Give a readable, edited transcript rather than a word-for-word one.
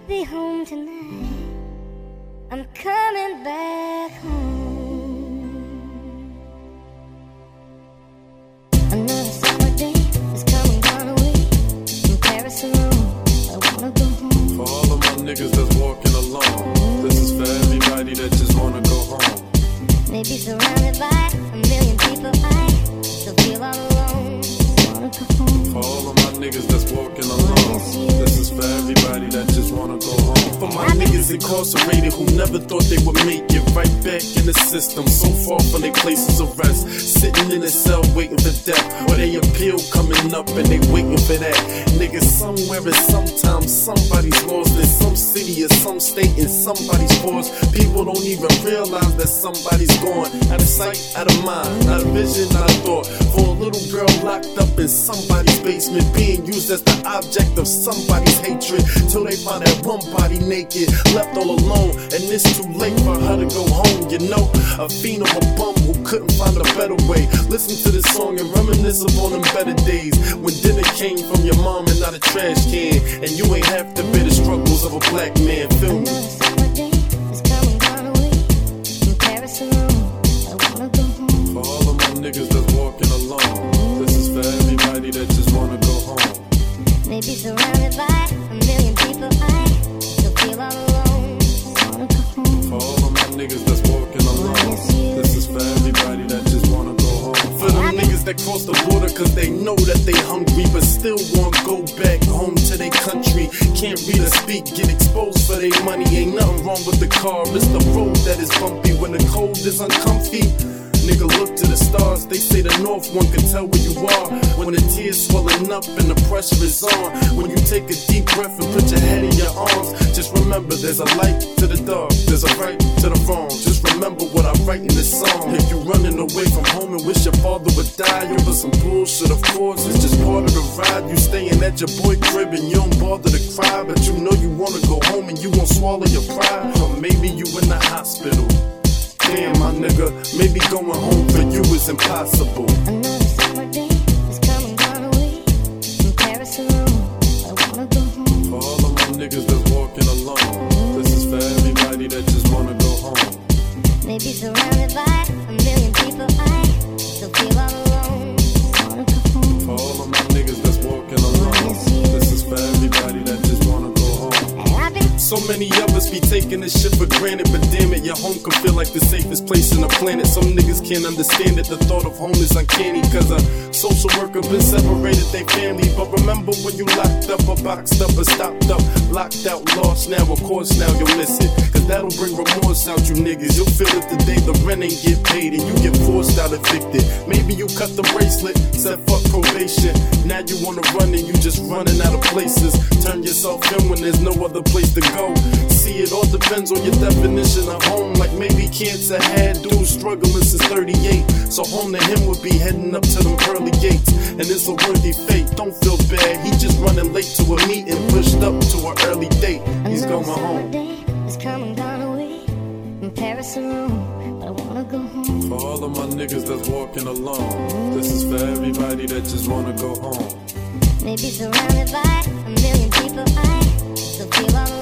be home tonight. I'm coming back home. Another summer day is coming, gone away from Paris and Rome. I wanna go home. For all of my niggas that's walking alone, this is for everybody that just wanna go home. Maybe surrounded by a million people, I still feel all alone. Just wanna go home. For all of my niggas that's walking alone, this is for everybody that just wanna go home. For my niggas incarcerated who never thought they would make it right back in the system, so far from their places of rest, sitting in a cell waiting for death, or they appeal coming up and they waiting for that. Niggas somewhere and sometimes somebody's lost in some city or some state in somebody's force. People don't even realize that somebody's gone, out of sight, out of mind, not a vision, not a thought. For a little girl locked up in somebody's basement, being used as the object of somebody's hatred, till they find that one body naked, left all alone, and it's too late for her to go home. You know, a fiend or a bum who couldn't find a better way. Listen to this song and reminisce upon them better days, when dinner came from your mom and not a trash can, and you ain't have to bear the struggles of a black man. Feel me? Another summer day is coming, gone away from Paris and Rome. I wanna go home. For all of my niggas that's walking alone, this is for everybody that just wanna go home. Maybe surrounded by a million people, I still feel all alone. Just wanna go home. For all of my niggas that's walking alone, this is for everybody that just wanna go home. For them niggas that cross the border cause they know that they hungry, but still wanna go back home to their country. Can't read or speak, get exposed for their money. Ain't nothing wrong with the car, it's the road that is bumpy when the cold is uncomfy. Nigga, look to the stars, they say the north one can tell where you are, when the tears swelling up and the pressure is on. When you take a deep breath and put your head in your arms, just remember there's a light to the dark, there's a right to the wrong. Just remember what I write in this song. If you running away from home and wish your father would die over some bullshit, of course it's just part of the ride. You staying at your boy crib and you don't bother to cry, but you know you wanna go home and you won't swallow your pride. Or maybe you in the hospital. Damn, my nigga, maybe going home for you is impossible. Another summer day is coming, gone away from Paris and Rome. I wanna go home. For all of my niggas that's walking alone, this is for everybody that just wanna go home. Maybe surrounded by a million people, I still feel all alone. Just wanna go home. For all of my niggas that's walking alone, this is for everybody that just wanna go home. And I've been So many of us be taking this shit for granted, but damn it, your home can feel like the safest place on the planet. Some niggas can't understand it, the thought of home is uncanny, cause a social worker been separated they family. But remember when you locked up or boxed up or stopped up, locked out, lost now, of course now you'll miss it, cause that'll bring remorse out you niggas. You'll feel it the day the rent ain't get paid and you get forced out evicted. Maybe you cut the bracelet, said fuck probation, now you wanna run and you just running out of places. Turn yourself in when there's no other place to go. See, it all depends on your definition of home. Like maybe cancer had dudes struggling since 38, so home to him would be heading up to them pearly gates. And it's a worthy fate, don't feel bad, he just running late to a meeting, pushed up to an early date. He's going Another summer home. day is coming, gone away from Paris and Rome. But I wanna go home. For all of my niggas that's walking alone, this is for everybody that just wanna go home. Maybe surrounded by a million people, I still feel all alone.